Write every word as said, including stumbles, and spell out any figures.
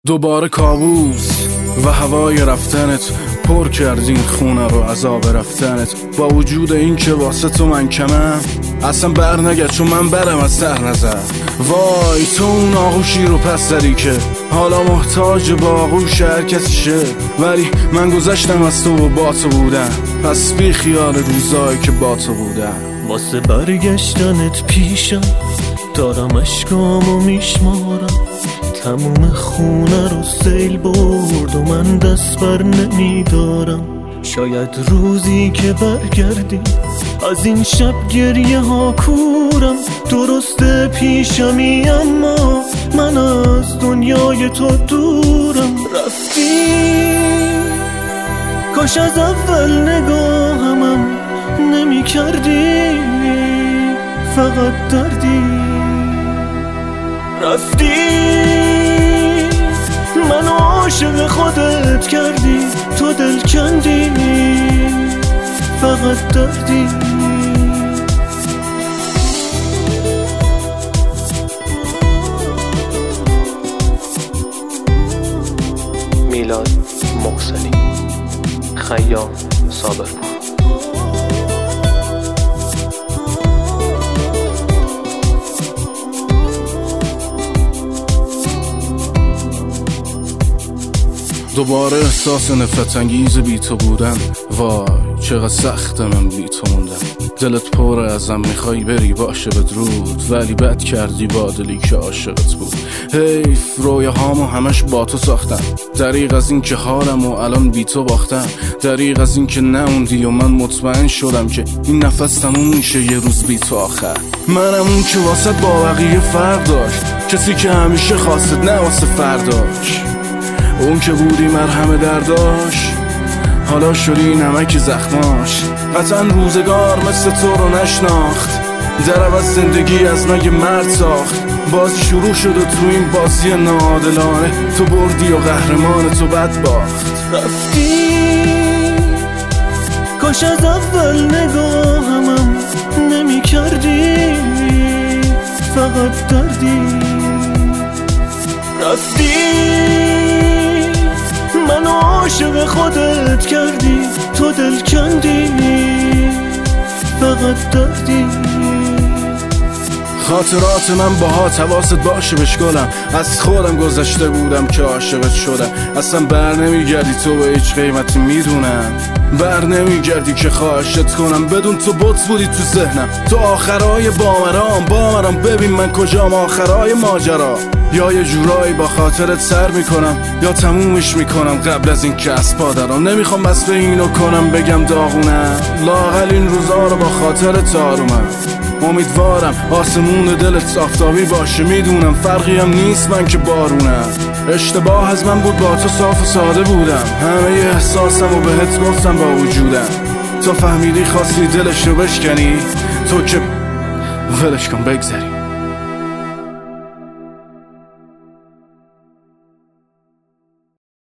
دوباره کابوس و هوای رفتنت پر کرد این خونه رو عذاب رفتنت. با وجود این که واسه تو من کمم اصلا بر نگرد چون من برم از سر نظر. وای تو اون آغوشی رو پس زدی که حالا محتاج با آغوش هر کسی شه، ولی من گذشتم از تو و با تو بودم، پس بی خیال روزایی که با تو بودم. واسه برگشتنت پیشم دارم اشکامو میشمارم، تموم خونه رو سیل برد و من دست بر نمیدارم. شاید روزی که برگردی از این شب گریه ها کورم. درسته پیشمی اما من از دنیای تو دورم. رفتی کاش از اول نگاهمم نمی کردی، فقط دردی. رفتی منو عاشق خودت کردی، تو دل کندی، فقط دردی. میلاد محسنی، خیام صابرپور. دوباره احساس نفرت انگیز بی تو بودم. وای چقدر سخته من بی تو موندم. دلت پره ازم میخوای بری باشه بدرود، ولی بد کردی با دلی که عاشقت بود. حیف رویاهامو همش با تو ساختم، دریغ از این که حالمو الان بی تو باختم. دریغ از این که نموندی و من مطمئن شدم که این نفس تموم میشه یه روز بی تو آخر. منم اون که واسه با بقیه فرق داشت، کسی که همیشه خواست نه واسه فرداش. اون که بودی مرهم درداش، حالا شدی نمک زخماش. قطعا روزگار مثل تو رو نشناخت، در از زندگی از مگه مرد ساخت. بازی شروع شد و تو این بازی ناعادلانه تو بردی و قهرمان تو بد باخت. رفتی کاش از اول نگاهمم نمی کردی، فقط دردی. رفتی منو عاشق خودت کردی، تو دل کندی، فقط دردی. خاطرات من باهات حواست باشه بشکلم، از خودم گذشته بودم که عاشقت شدم. اصلا بر نمیگردی تو به هیچ قیمتی میدونم، بر نمیگردی که خواهشت کنم. بدون تو بط بودی تو ذهنم، تو آخرای بامرام بامرام. ببین من کجام آخرای ماجرا، یا یه جورایی با خاطرت سر میکنم یا تمومش میکنم قبل از این که از پادرام. نمیخوام بس به اینو کنم بگم داغونم، لااقل این روزا رو با خاطرت آرومم. امیدوارم آسمون دلت آفتابی باشه، میدونم فرقی هم نیست من که بارونم. اشتباه از من بود با تو صاف و ساده بودم، همه ی احساسم و بهت گفتم با وجودم. تو فهمیدی خواستی دلش رو بشکنی، تو که ولش کن بگذری.